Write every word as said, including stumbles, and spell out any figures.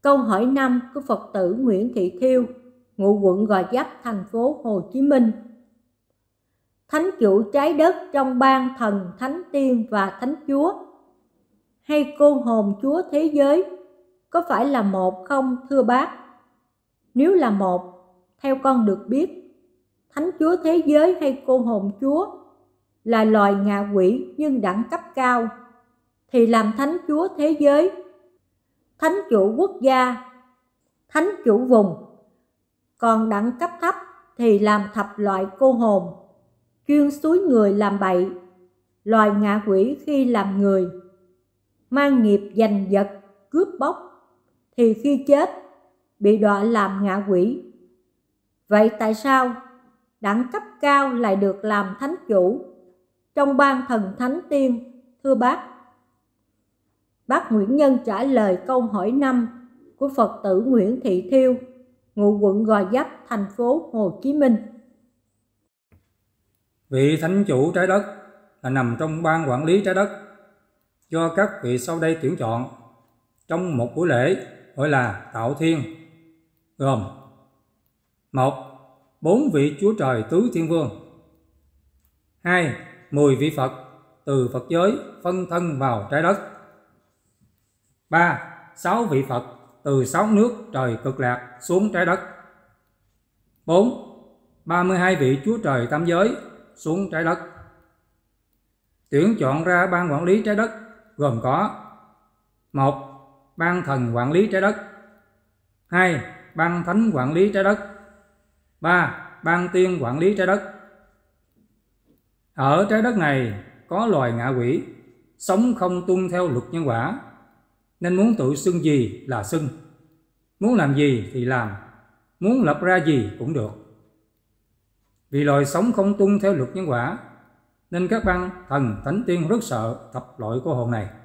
Câu hỏi năm của Phật tử Nguyễn Thị Thiêu, ngụ quận Gò Vấp, thành phố Hồ Chí Minh. Thánh chủ trái đất trong ban thần, thánh tiên và thánh chúa hay cô hồn chúa thế giới có phải là một không thưa bác? Nếu là một, theo con được biết, thánh chúa thế giới hay cô hồn chúa là loài ngạ quỷ nhưng đẳng cấp cao thì làm thánh chúa thế giới, thánh chủ quốc gia, thánh chủ vùng. Còn đẳng cấp thấp thì làm thập loại cô hồn, chuyên xúi người làm bậy, loài ngạ quỷ khi làm người, mang nghiệp giành vật, cướp bóc, thì khi chết bị đọa làm ngạ quỷ. Vậy tại sao đẳng cấp cao lại được làm thánh chủ trong ban thần thánh tiên, thưa bác? Bác Nguyễn Nhân trả lời câu hỏi năm của Phật tử Nguyễn Thị Thiêu, ngụ quận Gò Vấp, thành phố Hồ Chí Minh. Vị thánh chủ trái đất là nằm trong ban quản lý trái đất do các vị sau đây tuyển chọn trong một buổi lễ gọi là tạo thiên, gồm: một. Bốn vị chúa trời tứ thiên vương. Hai. Mười vị Phật từ Phật giới phân thân vào trái đất. Ba. Sáu vị Phật từ sáu nước trời cực lạc xuống trái đất. Bốn. Ba mươi hai vị chúa trời tam giới xuống trái đất. Tuyển chọn ra ban quản lý trái đất gồm có: một. Ban thần quản lý trái đất. Hai. Ban thánh quản lý trái đất. Ba. Ban tiên quản lý trái đất. Ở trái đất này có loài ngạ quỷ sống không tuân theo luật nhân quả, nên muốn tự xưng gì là xưng, muốn làm gì thì làm, muốn lập ra gì cũng được. Vì loài sống không tuân theo luật nhân quả nên các ban thần thánh tiên rất sợ thập loại cô hồn này.